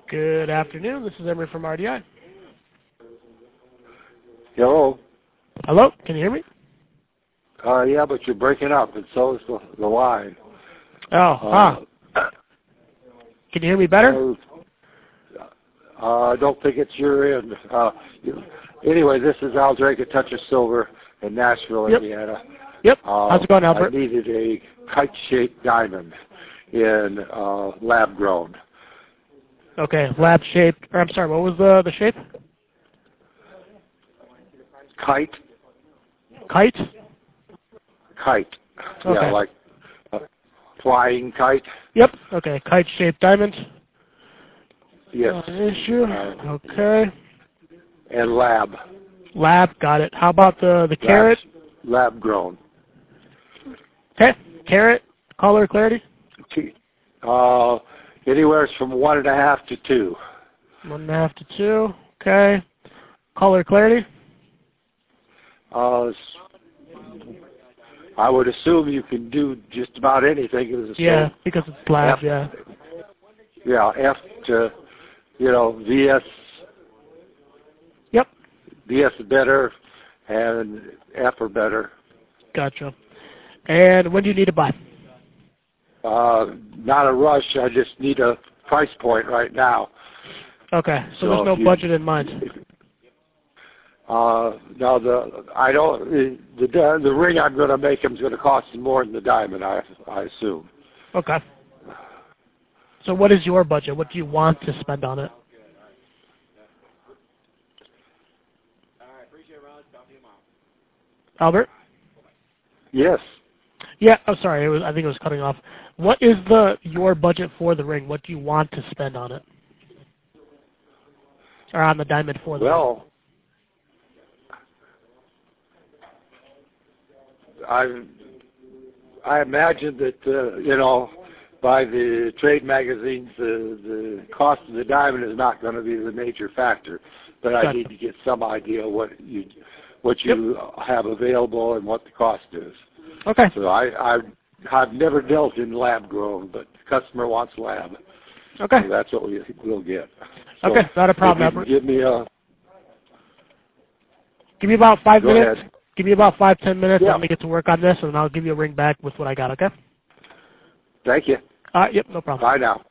Good afternoon. This is Emery from RDI. Hello. Hello. Can you hear me? Yeah, but you're breaking up, and so is the line. Oh, Can you hear me better? I don't think it's your end. Anyway, this is Al Drake at Touch of Silver in Nashville, Indiana. Yep. How's it going, Albert? I needed a kite-shaped diamond in lab-grown. Okay, lab-shaped. Or I'm sorry, what was the shape? Kite. Kite? Kite. Okay. Yeah, like a flying kite. Yep. Okay, kite-shaped diamond. Yes. Not an issue. Okay. And lab. Lab, got it. How about the carat? Lab-grown. Okay. Carat, color, clarity? Anywhere from 1.5 to 2. 1.5 to 2. Okay. Color, clarity? I would assume you can do just about anything. Yeah, because it's lab, yeah. Yeah, F to, VS. Yep. VS is better, and F are better. Gotcha. And when do you need to buy? Not a rush. I just need a price point right now. Okay, so there's no budget in mind. No, the ring I'm going to make him is going to cost more than the diamond, I assume. Okay. So what is your budget? What do you want to spend on it? Albert? Yes. Yeah, I'm sorry. I think it was cutting off. What is your budget for the ring? What do you want to spend on it? Or on the diamond for the ring? Well, I imagine that, by the trade magazines, the cost of the diamond is not going to be the major factor. But I need to get some idea what you have available and what the cost is. Okay. So I've never dealt in lab grown, but the customer wants lab. Okay. So that's what we'll get. So okay, not a problem, Albert. Give me about 5 minutes. Ahead. Give me about 5-10 minutes. Yeah. Let me get to work on this, and I'll give you a ring back with what I got. Okay. Thank you. Yep, no problem. Bye now.